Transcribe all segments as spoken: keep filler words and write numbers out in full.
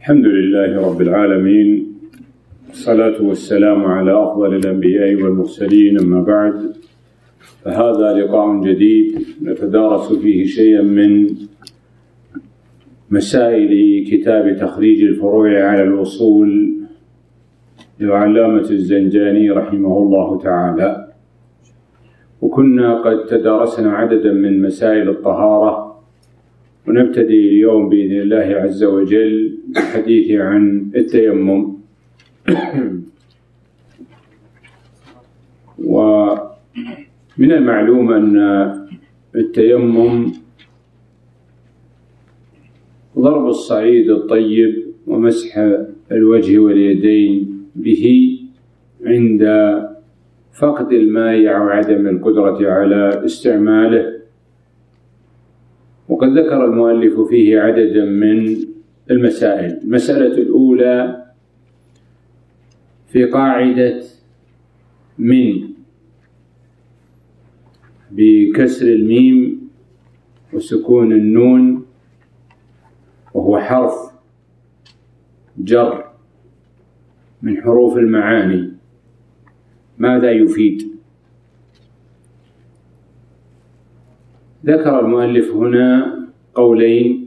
الحمد لله رب العالمين، والصلاة والسلام على أفضل الأنبياء والمرسلين، أما بعد، فهذا لقاء جديد نتدارس فيه شيئا من مسائل كتاب تخريج الفروع على الأصول للعلامة الزنجاني رحمه الله تعالى. وكنا قد تدارسنا عددا من مسائل الطهارة، ونبتدي اليوم بإذن الله عز وجل بالحديث عن التيمم. ومن المعلوم أن التيمم ضرب الصعيد الطيب ومسح الوجه واليدين به عند فقد الماء أو عدم القدرة على استعماله. وقد ذكر المؤلف فيه عددا من المسائل. المسألة الأولى في قاعدة من بكسر الميم وسكون النون، وهو حرف جر من حروف المعاني. ماذا يفيد؟ ذكر المؤلف هنا قولين.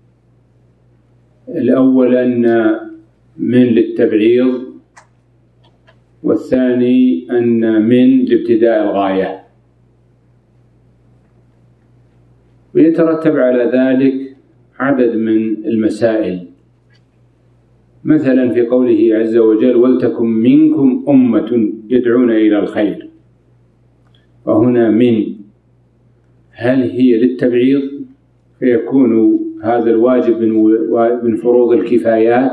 الأول أن من للتبعيض، والثاني أن من لابتداء الغاية. ويترتب على ذلك عدد من المسائل، مثلا في قوله عز وجل: ولتكن منكم أمة يدعون إلى الخير. وهنا من هل هي للتبعيض فيكون هذا الواجب من فروض الكفايات،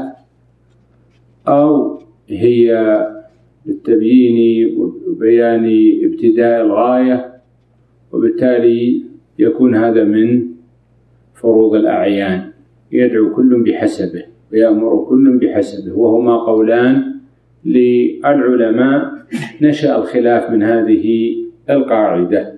أو هي للتبيين وبيان ابتداء الغاية، وبالتالي يكون هذا من فروض الأعيان، يدعو كل بحسبه ويأمر كل بحسبه. وهما قولان للعلماء نشأ الخلاف من هذه القاعدة.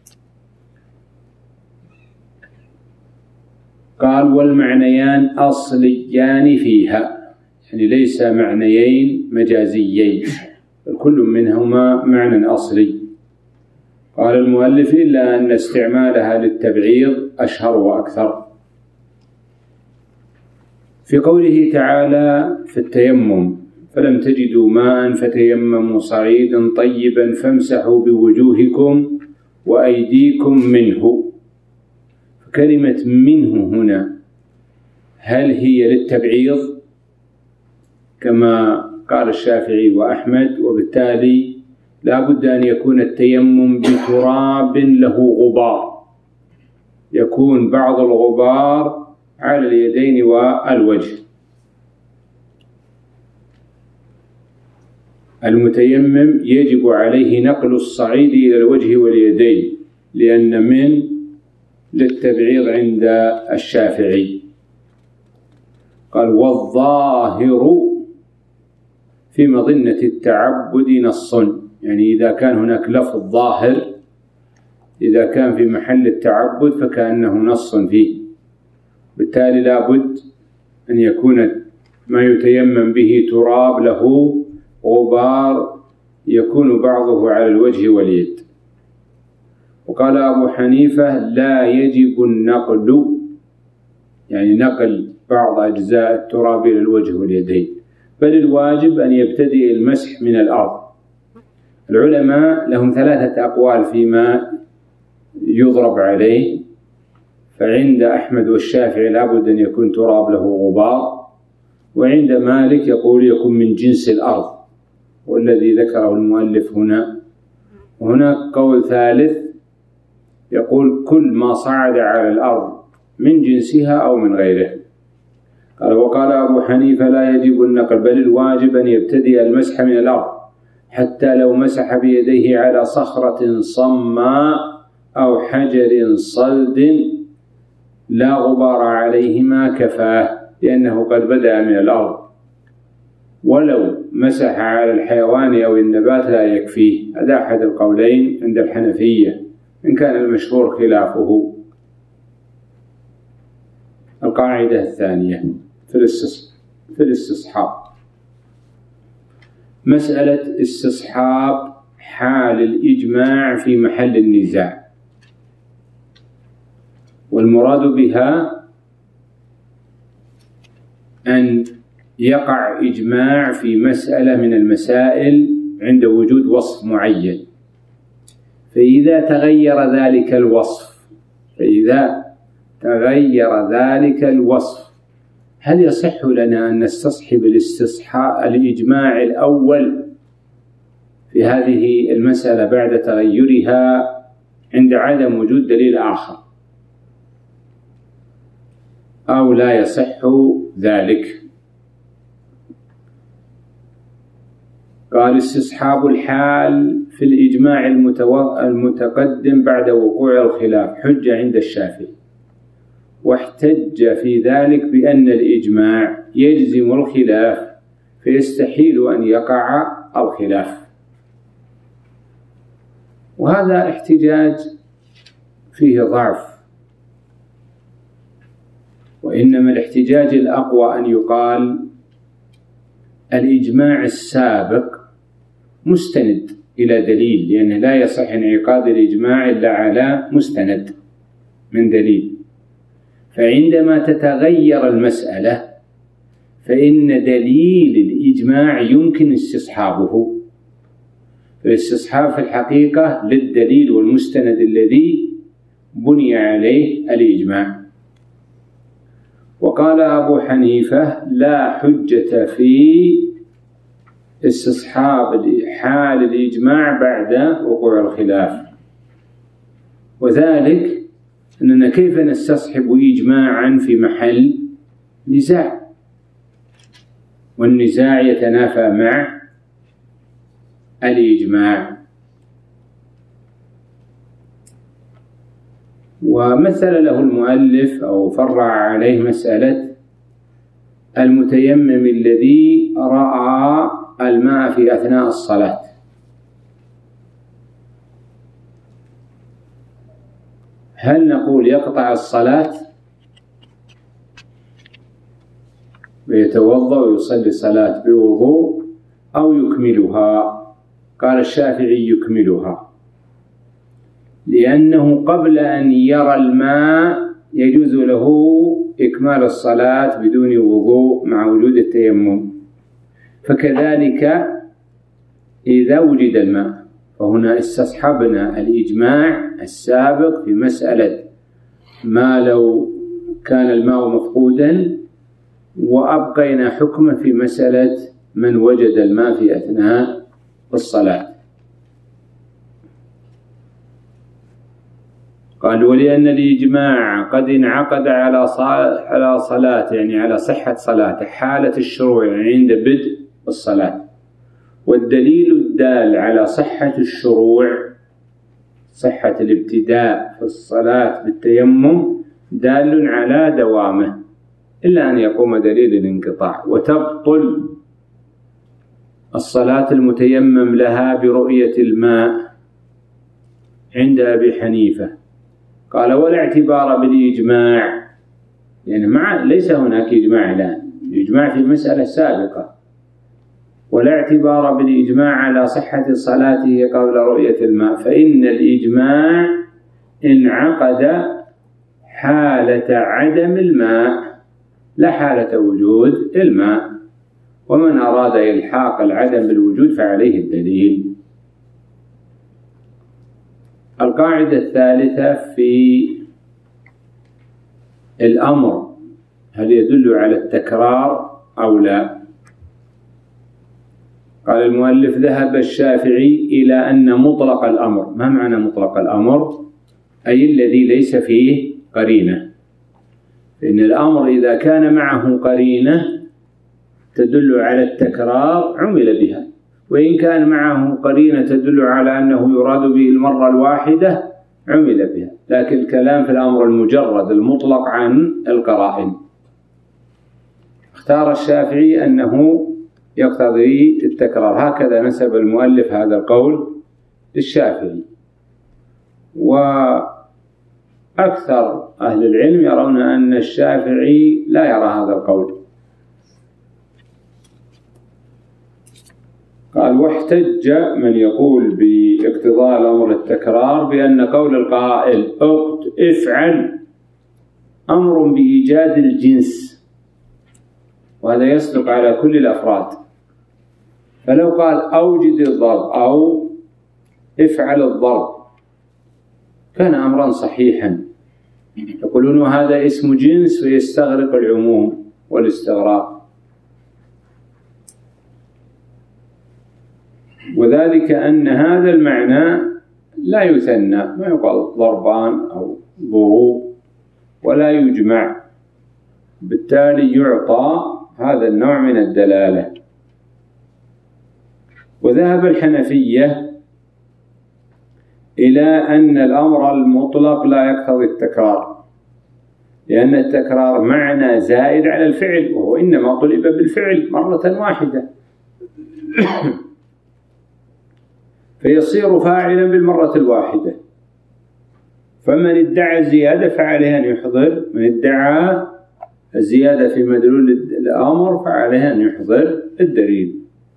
قال: والمعنيان أصليان فيها، يعني ليس معنيين مجازيين، بل كل منهما معنى أصلي. قال المؤلف: إلا أن استعمالها للتبعيض أشهر وأكثر. في قوله تعالى في التيمم: فلم تجدوا ماء فتيمموا صعيدا طيبا فامسحوا بوجوهكم وأيديكم منه. فكلمة منه هنا هل هي للتبعيض كما قال الشافعي وأحمد؟ وبالتالي لا بد أن يكون التيمم بتراب له غبار، يكون بعض الغبار على اليدين والوجه. المتيمم يجب عليه نقل الصعيد إلى الوجه واليدين، لأن من للتبعيض عند الشافعي. قال: والظاهر في مظنة التعبد نص، يعني إذا كان هناك لفظ ظاهر، إذا كان في محل التعبد فكأنه نص فيه. بالتالي لا بد أن يكون ما يتيمم به تراب له غبار يكون بعضه على الوجه واليد. وقال أبو حنيفة: لا يجب النقل، يعني نقل بعض أجزاء التراب إلى الوجه واليدين، بل الواجب أن يبتدئ المسح من الأرض. العلماء لهم ثلاثة أقوال فيما يضرب عليه. فعند أحمد والشافعي لابد أن يكون تراب له غبار، وعند مالك يقول يكون من جنس الأرض، والذي ذكره المؤلف هنا. وهناك قول ثالث يقول كل ما صعد على الأرض من جنسها أو من غيره. قال: وقال أبو حنيفة: لا يجب النقل، بل الواجب أن يبتدئ المسح من الأرض، حتى لو مسح بيديه على صخرة صماء أو حجر صلد لا غبار عليهما كفاه، لأنه قد بدأ من الأرض. ولو مسح على الحيوان أو النبات لا يكفيه. هذا أحد القولين عند الحنفية، إن كان المشهور خلافه. القاعدة الثانية في الاستصحاب. في الاستصحاب. مسألة استصحاب حال الإجماع في محل النزاع، والمراد بها أن يقع إجماع في مسألة من المسائل عند وجود وصف معين، فإذا تغير ذلك الوصف فإذا تغير ذلك الوصف هل يصح لنا أن نستصحب الاستصحاب الإجماع الأول في هذه المسألة بعد تغيرها عند عدم وجود دليل آخر، أو لا يصح ذلك؟ قال: استصحاب الحال في الإجماع المتقدم بعد وقوع الخلاف حجة عند الشافعي، واحتج في ذلك بأن الإجماع يجزم الخلاف فيستحيل أن يقع الخلاف. وهذا احتجاج فيه ضعف، وإنما الاحتجاج الأقوى أن يقال الإجماع السابق مستند إلى دليل، لأنه لا يصح انعقاد الإجماع إلا على مستند من دليل، فعندما تتغير المسألة فإن دليل الإجماع يمكن استصحابه، فالاستصحاب في الحقيقة للدليل والمستند الذي بني عليه الإجماع. وقال أبو حنيفة: لا حجة في استصحاب حال الإجماع بعد وقوع الخلاف، وذلك أننا كيف نستصحب إجماعا في محل نزاع، والنزاع يتنافى مع الإجماع. ومثل له المؤلف أو فرع عليه مسألة المتيمم الذي رأى الماء في أثناء الصلاة، هل نقول يقطع الصلاة ويتوضأ ويصلي صلاة بوضوء أو يكملها؟ قال الشافعي: يكملها، لأنه قبل أن يرى الماء يجوز له إكمال الصلاة بدون وضوء مع وجود التيمم، فكذلك إذا وجد الماء، فهنا استصحبنا الإجماع السابق في مسألة ما لو كان الماء مفقودا، وأبقينا حكمه في مسألة من وجد الماء في أثناء الصلاة. قال: ولأن الإجماع قد انعقد على على صلاة، يعني على صحة صلاة حالة الشروع عند بدء الصلاة، والدليل الدال على صحة الشروع، صحة الابتداء في الصلاة بالتيمم، دال على دوامه إلا أن يقوم دليل الانقطاع، وتبطل الصلاة المتيمم لها برؤية الماء عند أبي حنيفة. قال: ولا اعتبار بالإجماع، يعني مع ليس هناك إجماع الآن، الإجماع في مسألة سابقة، ولا اعتبار بالإجماع على صحة صلاته قبل رؤية الماء، فإن الإجماع انعقد حالة عدم الماء لا حالة وجود الماء، ومن أراد إلحاق العدم بالوجود فعليه الدليل. القاعدة الثالثة في الأمر، هل يدل على التكرار أو لا؟ قال المؤلف: ذهب الشافعي إلى أن مطلق الأمر، ما معنى مطلق الأمر؟ أي الذي ليس فيه قرينة، فإن الأمر إذا كان معه قرينة تدل على التكرار عمل بها، وإن كان معه قرينة تدل على أنه يراد به المرة الواحدة عمل بها، لكن الكلام في الأمر المجرد المطلق عن القرائن. اختار الشافعي أنه يقتضي التكرار، هكذا نسب المؤلف هذا القول للشافعي، وأكثر أهل العلم يرون أن الشافعي لا يرى هذا القول، قال: واحتج من يقول باقتضاء الأمر التكرار بأن قول القائل افعل أمر بإيجاد الجنس، وهذا يصدق على كل الأفراد. فلو قال أوجد الضرب أو افعل الضرب كان أمرا صحيحا، يقولون هذا اسم جنس فيستغرق العموم والاستغراق، وذلك أن هذا المعنى لا يثنى، ما يقال ضربان أو ضروب ولا يجمع، بالتالي يعطى هذا النوع من الدلالة. وذهب الحنفية إلى أن الأمر المطلق لا يقتضي التكرار، لأن التكرار معنى زائد على الفعل، وهو إنما طلب بالفعل مرة واحدة فيصير فاعلا بالمرة الواحدة. فمن ادعى الزيادة فعليه أن يحضر، من ادعى الزيادة في مدلول الأمر فعليه أن يحضر الدليل.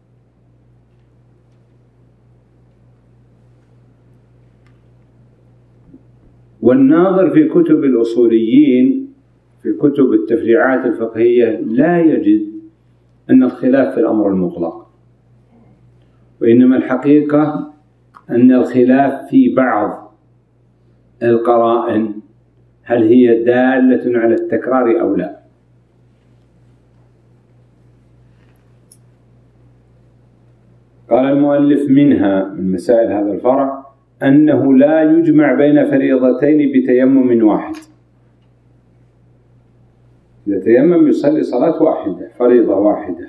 والناظر في كتب الأصوليين، في كتب التفريعات الفقهية، لا يجد أن الخلاف في الأمر المطلق، وإنما الحقيقة أن الخلاف في بعض القرائن، هل هي دالة على التكرار أو لا. قال المؤلف: منها، من مسائل هذا الفرع، أنه لا يجمع بين فريضتين بتيمم واحد. إذا تيمم يصلي صلاة واحدة، فريضة واحدة.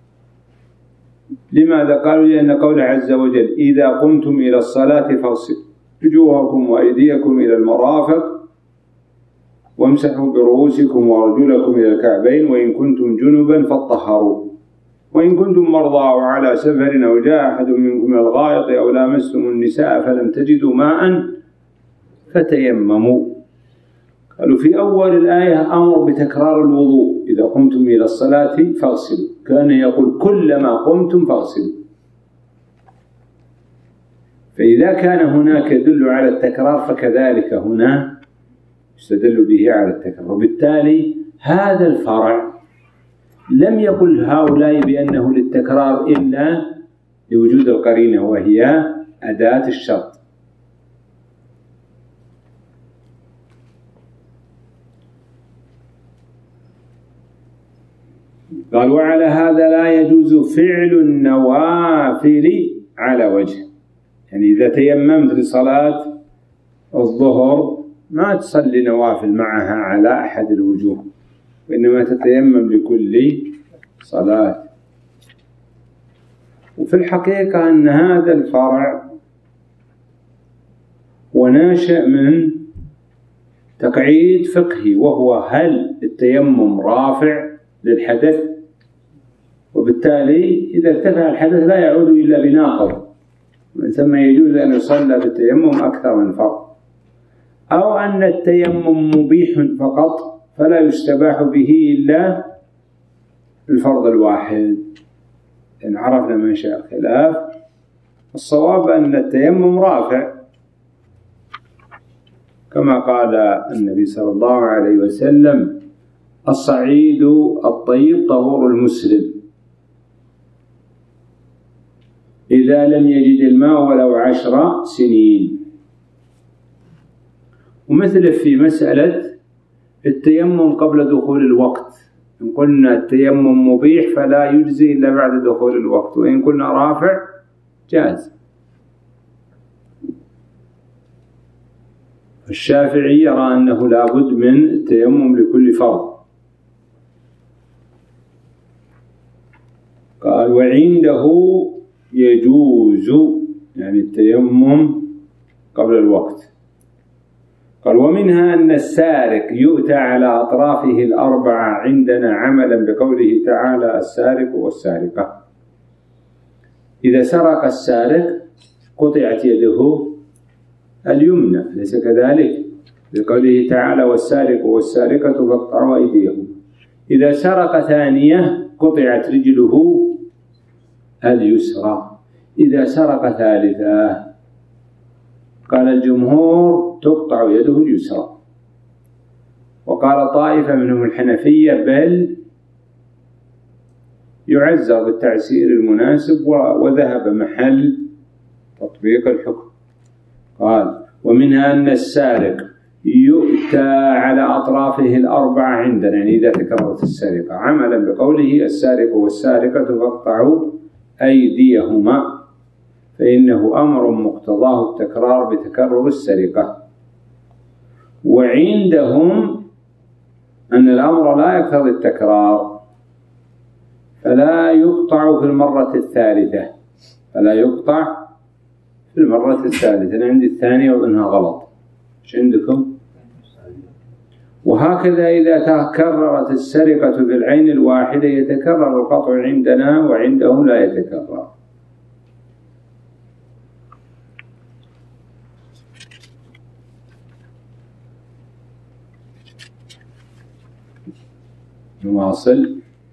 لماذا؟ قالوا: لأن قوله عز وجل: إذا قمتم إلى الصلاة فاغسلوا وجوهكم وأيديكم إلى المرافق وامسحوا برؤوسكم وأرجلكم إلى الكعبين وإن كنتم جنبا فاطهروا وإن كنتم مرضى أو على سفر أو جاء أحد منكم من الغائط أو لامستم النساء فلم تجدوا ماء فتيمموا. قالوا في أول الآية أمر بتكرار الوضوء: إذا قمتم إلى الصلاة فاغسلوا، كان يقول كلما قمتم فاغسلوا. فإذا كان هناك يدل على التكرار فكذلك هنا يستدل به على التكرار. وبالتالي هذا الفرع لم يقل هؤلاء بأنه للتكرار إلا لوجود القرينة وهي أداة الشرط. قال: وعلى هذا لا يجوز فعل النوافل على وجه، يعني إذا تيممت لصلاة الظهر ما تصلي نوافل معها على أحد الوجوه، وإنما تتيمم لكل صلاة. وفي الحقيقة أن هذا الفرع وناشئ من تقعيد فقهي، وهو هل التيمم رافع للحدث؟ وبالتالي إذا ارتفع الحدث لا يعود إلا بناقض، ومن ثم يجوز أن يصلى بالتيمم أكثر من فرض، أو أن التيمم مبيح فقط فلا يستباح به إلا الفرض الواحد. إن عرفنا منشأ الخلاف، الصواب أن التيمم رافع، كما قال النبي صلى الله عليه وسلم: الصعيد الطيب طهور المسلم إذا لم يجد الماء ولو عشر سنين. ومثل في مسألة التيمم قبل دخول الوقت، إن قلنا التيمم مبيح فلا يجزي إلا بعد دخول الوقت، وإن قلنا رافع جاز. الشافعي يرى أنه لا بد من التيمم لكل فرض. قال: وعنده يجوز، يعني التيمم قبل الوقت. قال: ومنها أن السارق يؤتى على أطرافه الأربعة عندنا عملا بقوله تعالى: السارق والسارقة. إذا سرق السارق قطعت يده اليمنى، ليس كذلك؟ بقوله تعالى: والسارق والسارقة فاقطعوا أيديهم. إذا سرق ثانية قطعت رجله اليسرى. إذا سرق ثالثة قال الجمهور تقطع يده اليسرى، وقال طائفة منهم الحنفية بل يعزر بالتعسير المناسب، وذهب محل تطبيق الحكم. قال ومنها أن السارق يؤتى على أطرافه الأربعة عندنا، يعني إذا تكررت السرقة، عملا بقوله السارق والسارقة فاقطعوا أيديهما، فإنه أمر مقتضاه التكرار بتكرر السرقة. وعندهم أن الأمر لا يقتضي التكرار، فلا يقطع في المرة الثالثة، فلا يقطع في المرة الثالثة. أنا عندي الثانية وإنها غلط، إيش عندكم؟ وهكذا إذا تكررت السرقة في العين الواحدة يتكرر القطع عندنا، وعندهم لا يتكرر. نواصل.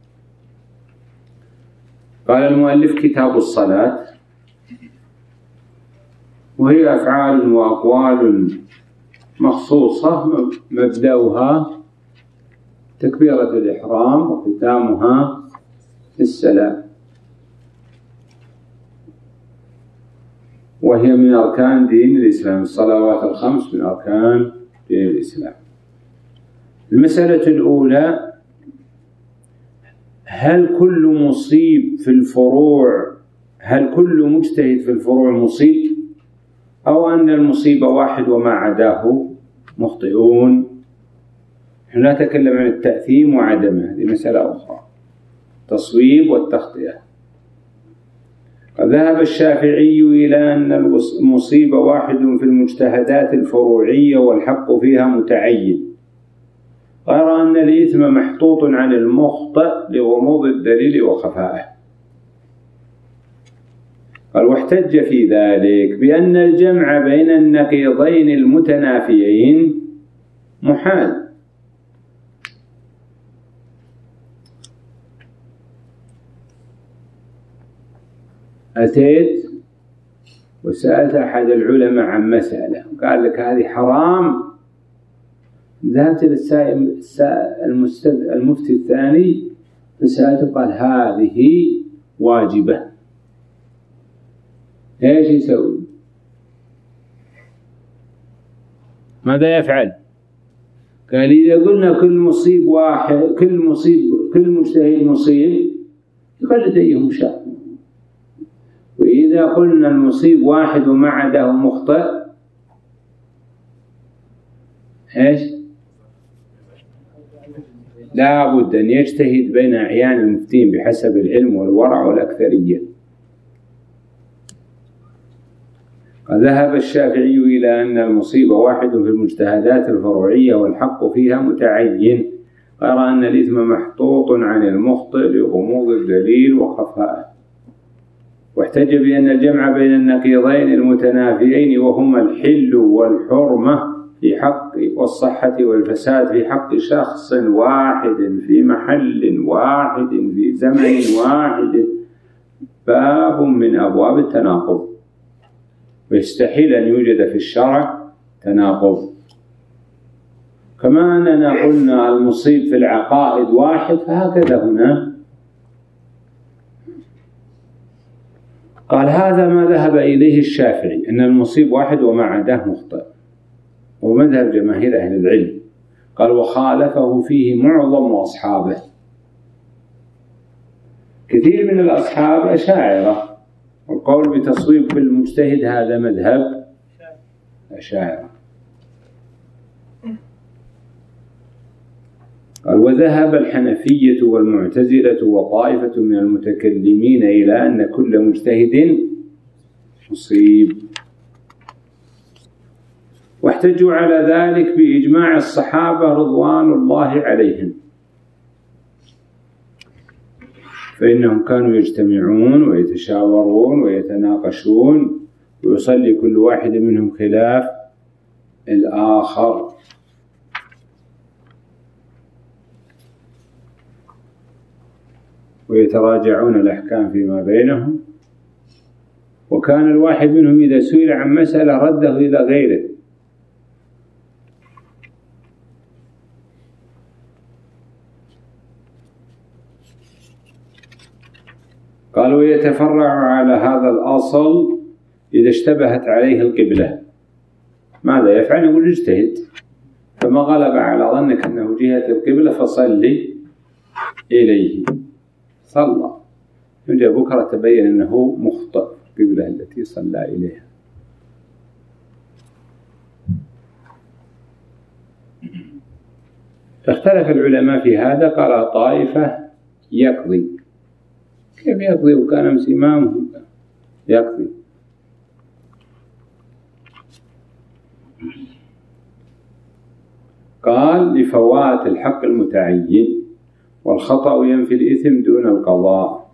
قال المؤلف كتاب الصلاة، وهي أفعال وأقوال مخصوصة مبدأها تكبيرة الإحرام وختامها السلام، وهي من أركان دين الإسلام. الصلوات الخمس من أركان دين الإسلام. المسألة الأولى: هل كل مصيب في الفروع هل كل مجتهد في الفروع مصيب، أو أن المصيب واحد وما عداه مخطئون؟ نحن لا نتكلم عن التأثيم وعدمه، هذه مسألة أخرى، التصويب والتخطئة. ذهب الشافعي إلى أن المصيب واحد في المجتهدات الفروعية والحق فيها متعين، غير أن الإثم محطوط عن المخطئ لغموض الدليل وخفائه. قال واحتج في ذلك بأن الجمع بين النقيضين المتنافيين محال، أتيت وسألت أحد العلماء عن مسألة قال لك هذه حرام، ذهبت للمفتي الثاني فسألته قال هذه واجبة، ايش يسوي؟ ماذا يفعل؟ قال إذا قلنا كل مصيب واحد كل مصيب كل مجتهد مصيب يقلد أيهم شاء، وإذا قلنا المصيب واحد وما عداه مخطئ ايش؟ لا بد أن يجتهد بين أعيان المفتين بحسب العلم والورع والأكثرية. ذهب الشافعي إلى أن المصيب واحد في المجتهدات الفروعية والحق فيها متعين، غير أن الإثم محطوط عن المخطئ لغموض الدليل وخفائه. واحتج بأن الجمع بين النقيضين المتنافيين وهما الحل والحرمة في حق والصحة والفساد في حق شخص واحد في محل واحد في زمن واحد باب من أبواب التناقض، ويستحيل أن يوجد في الشرع تناقض. كما أننا قلنا المصيب في العقائد واحد، فهكذا هنا. قال هذا ما ذهب إليه الشافعي، أن المصيب واحد وما عداه مخطئ، ومذهب جماهير أهل العلم. قال وخالفه فيه معظم أصحابه، كثير من الأصحاب أشاعرة، والقول بتصويب كل مجتهد هذا مذهب أشاعرة. قال وذهب الحنفية والمعتزلة وطائفة من المتكلمين إلى أن كل مجتهد مصيب، واحتجوا على ذلك بإجماع الصحابة رضوان الله عليهم، فإنهم كانوا يجتمعون ويتشاورون ويتناقشون، ويصلي كل واحد منهم خلاف الآخر. ويتراجعون الأحكام فيما بينهم، وكان الواحد منهم إذا سئل عن مسألة رده إلى غيره. قالوا يتفرع على هذا الأصل إذا اشتبهت عليه القبلة ماذا يفعل؟ يقول اجتهد، فما غلب على ظنك أنه جهة القبلة فصلي إليه، صلى، يجي بكرة تبين أنه مخطئ القبلة التي صلى إليها. فاختلف العلماء في هذا. قال طائفة يقضي. كيف يقضي وكان أمس إمامه؟ يقضي. قال لفوات الحق المتعين، والخطأ ينفي الإثم دون القضاء،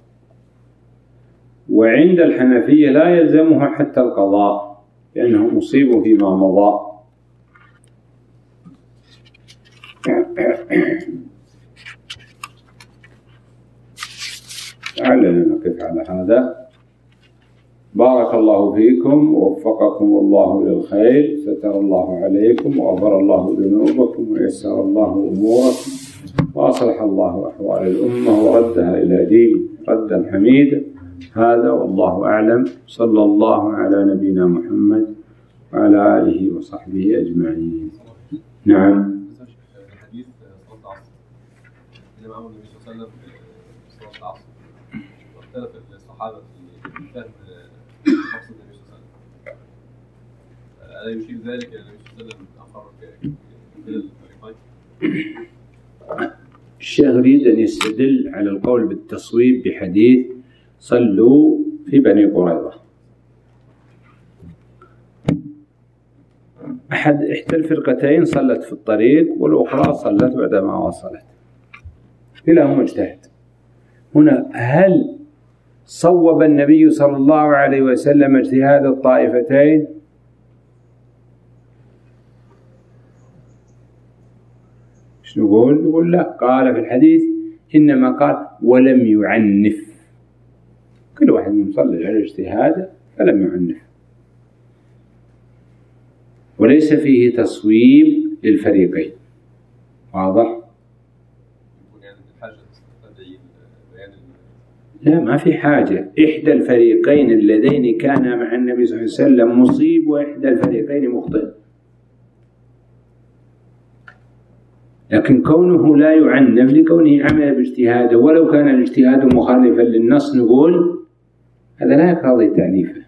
وعند الحنفية لا يلزمه حتى القضاء لأنه مصيب فيما مضى. لعلنا نقف على هذا. بارك الله فيكم ووفقكم الله للخير، ستر الله عليكم وغفر الله ذنوبكم ويسر الله أموركم وأصلح الله أحوال الأمة وردها إلى دين ردا حميدا. هذا والله أعلم. صلى الله على نبينا محمد وعلى آله وصحبه أجمعين. نعم. الحديث صلاة العصر إنما أمر النبي صلى الله عليه وسلم صلاة العصر، واختلف الصحابة في فهم مقصد النبي صلى الله عليه وسلم. ألا يشير ذلك إلى النبي صلى الله عليه وسلم أقر كلا الفريقين؟ الشيخ يريد أن يستدل على القول بالتصويب بحديث صلوا في بني قريظة. أحد إحدى الفرقتين صلت في الطريق والأخرى صلت بعدما وصلت، كلاهما اجتهد. هنا هل صوب النبي صلى الله عليه وسلم اجتهاد الطائفتين؟ ايش نقول؟ نقول لا. قال في الحديث إنما قال ولم يعنف، كل واحد من صلى على اجتهاده فلم يعنف، وليس فيه تصويب للفريقين. واضح؟ لا، ما في حاجة. إحدى الفريقين اللذين كانا مع النبي صلى الله عليه وسلم مصيب، وإحدى الفريقين مخطئ، لكن كونه لا يعنف لكونه عمل باجتهاده، ولو كان الاجتهاد مخالفا للنص نقول هذا لا يقتضي تعنيفه.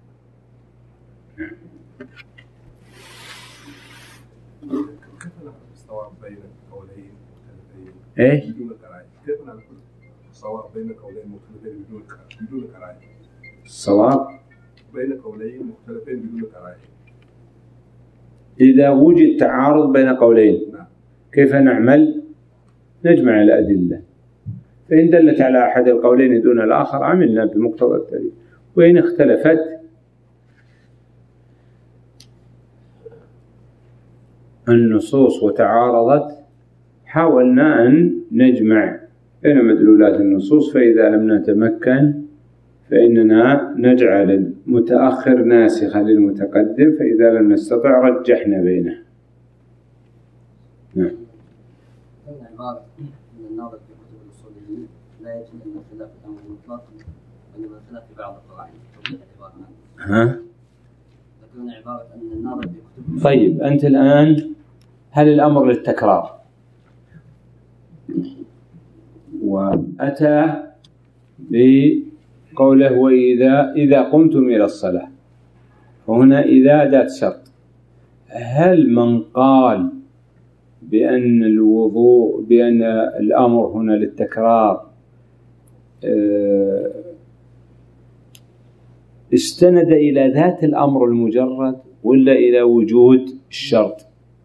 ايش؟ كيف نعرف الصواب بين قولين مختلفين بدون بدون كراهة؟ الصواب بين قولين مختلفين بدون كراهة. إذا وجد تعارض بين قولين نعم. كيف نعمل؟ نجمع الأدلة، فإن دلت على أحد القولين دون الآخر عملنا بمقتضى الدليل، وإن اختلفت النصوص وتعارضت حاولنا أن نجمع بين مدلولات النصوص، فإذا لم نتمكن فإننا نجعل المتأخر ناسخا للمتقدم، فإذا لم نستطع رجحنا بينه. نعم. عبارة من الناظر في كتب الأصوليين لا يجب أن الخلاف الأمر المطلق، وإنما الخلاف في بعض القواعد. ها؟ ذكرنا عبارة أن الناظر في كتب. طيب أنت الآن هل الأمر للتكرار؟ وأتى بقوله وإذا إذا قمتم إلى الصلاة، وهنا إذا أداة شرط. هل من قال بأن الوضوء بأن الأمر هنا للتكرار استند إلى ذات الأمر المجرد ولا إلى وجود الشرط؟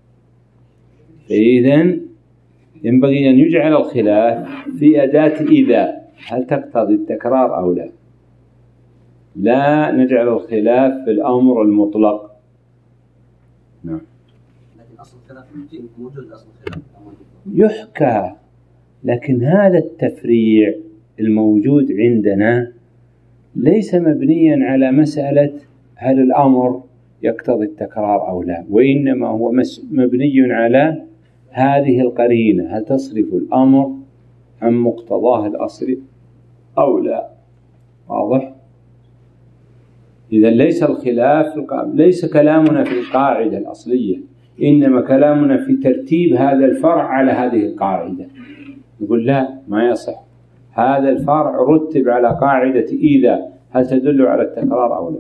فإذن ينبغي أن يجعل الخلاف في أداة إذا، هل تقتضي التكرار أو لا؟ لا نجعل الخلاف في الأمر المطلق. نعم. لكن أصل الخلاف موجود، أصل الخلاف يحكى، لكن هذا التفريع الموجود عندنا ليس مبنيا على مسألة هل الأمر يقتضي التكرار أو لا، وإنما هو مبني على هذه القرينة، هل تصرف الأمر عن مقتضاه الأصلي أو لا. واضح؟ إذا ليس الخلاف ليس كلامنا في القاعدة الأصلية، إنما كلامنا في ترتيب هذا الفرع على هذه القاعدة. يقول لا، ما يصح، هذا الفرع رتب على قاعدة إذا، هل تدل على التكرار أو لا.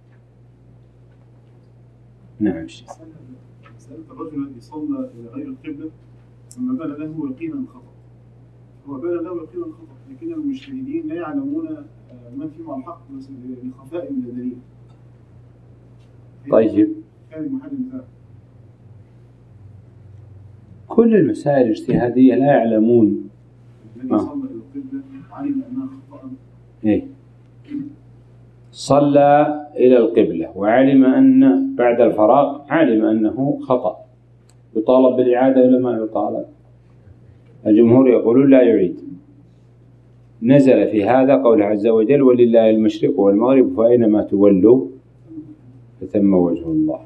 نعم. سألت الرجل الذي صلى إلى غير القبلة ثم بان له يقينا الخطأ، هو بان له يقينا الخطأ، لكن المجتهدين لا يعلمون من فيما الحق لخفاء من الدليل. طيب، كان محل مثال. كل المسائل الاجتهادية لا يعلمون. الذي صلى إلى القبلة علم أنها خطأ. إيه؟ صلى إلى القبلة وعلم أن بعد الفراغ علم أنه خطأ، يطالب بالإعادة ولا ما يطالب؟ الجمهور يقولون لا يعيد. نزل في هذا قول عز وجل ولله المشرق والمغرب فأينما تولوا فثم وجه الله.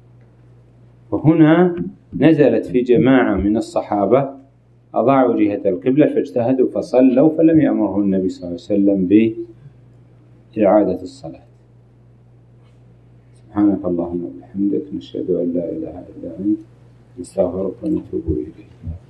وهنا نزلت في جماعة من الصحابة أضاعوا جهة القبلة فاجتهدوا فصلوا فلم يأمره النبي صلى الله عليه وسلم بإعادة الصلاة. سبحانك اللهم وبحمدك نشهد أن لا إله إلا أنت نستغفرك ونتوب إليك.